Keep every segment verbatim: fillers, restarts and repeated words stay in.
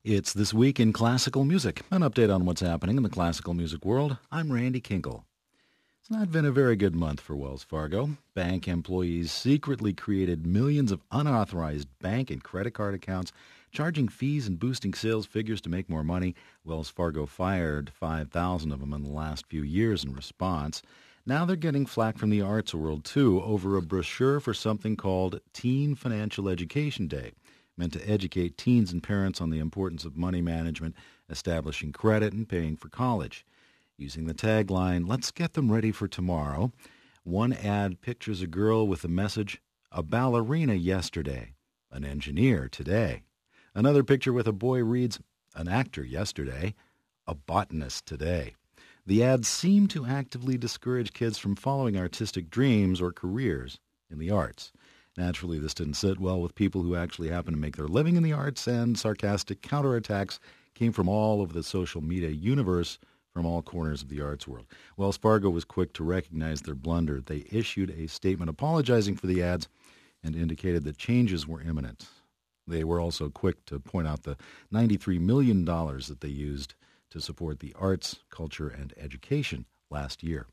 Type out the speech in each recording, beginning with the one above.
It's This Week in Classical Music, an update on what's happening in the classical music world. I'm Randy Kinkle. It's not been a very good month for Wells Fargo. Bank employees secretly created millions of unauthorized bank and credit card accounts, charging fees and boosting sales figures to make more money. Wells Fargo fired five thousand of them in the last few years in response. Now they're getting flack from the arts world, too, over a brochure for something called Teen Financial Education Day, meant to educate teens and parents on the importance of money management, establishing credit, and paying for college. Using the tagline, "Let's get them ready for tomorrow," one ad pictures a girl with the message, "A ballerina yesterday, an engineer today." Another picture with a boy reads, "An actor yesterday, a botanist today." The ads seem to actively discourage kids from following artistic dreams or careers in the arts. Naturally, this didn't sit well with people who actually happen to make their living in the arts, and sarcastic counterattacks came from all over the social media universe from all corners of the arts world. Wells Fargo was quick to recognize their blunder. They issued a statement apologizing for the ads and indicated that changes were imminent. They were also quick to point out the ninety-three million dollars that they used to support the arts, culture, and education last year.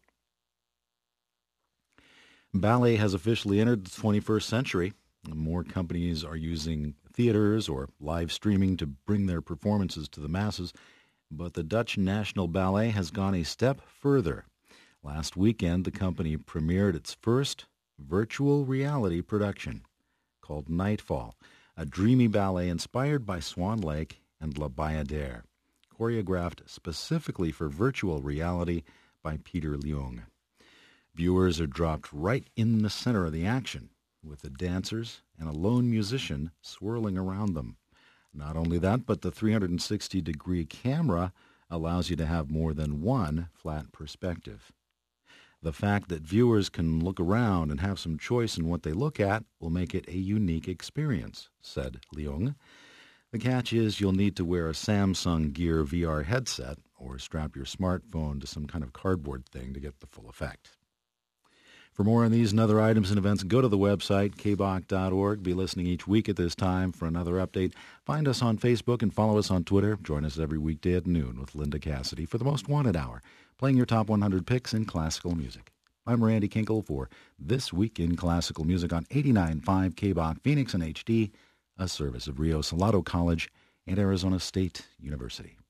Ballet has officially entered the twenty-first century. More companies are using theaters or live streaming to bring their performances to the masses, but the Dutch National Ballet has gone a step further. Last weekend, the company premiered its first virtual reality production called Nightfall, a dreamy ballet inspired by Swan Lake and La Bayadère, choreographed specifically for virtual reality by Peter Leung. Viewers are dropped right in the center of the action, with the dancers and a lone musician swirling around them. Not only that, but the three hundred sixty degree camera allows you to have more than one flat perspective. The fact that viewers can look around and have some choice in what they look at will make it a unique experience, said Leung. The catch is you'll need to wear a Samsung Gear V R headset or strap your smartphone to some kind of cardboard thing to get the full effect. For more on these and other items and events, go to the website, k b o c dot org. Be listening each week at this time for another update. Find us on Facebook and follow us on Twitter. Join us every weekday at noon with Linda Cassidy for the Most Wanted Hour, playing your top one hundred picks in classical music. I'm Randy Kinkle for This Week in Classical Music on eighty-nine point five K B O C Phoenix and H D, a service of Rio Salado College and Arizona State University.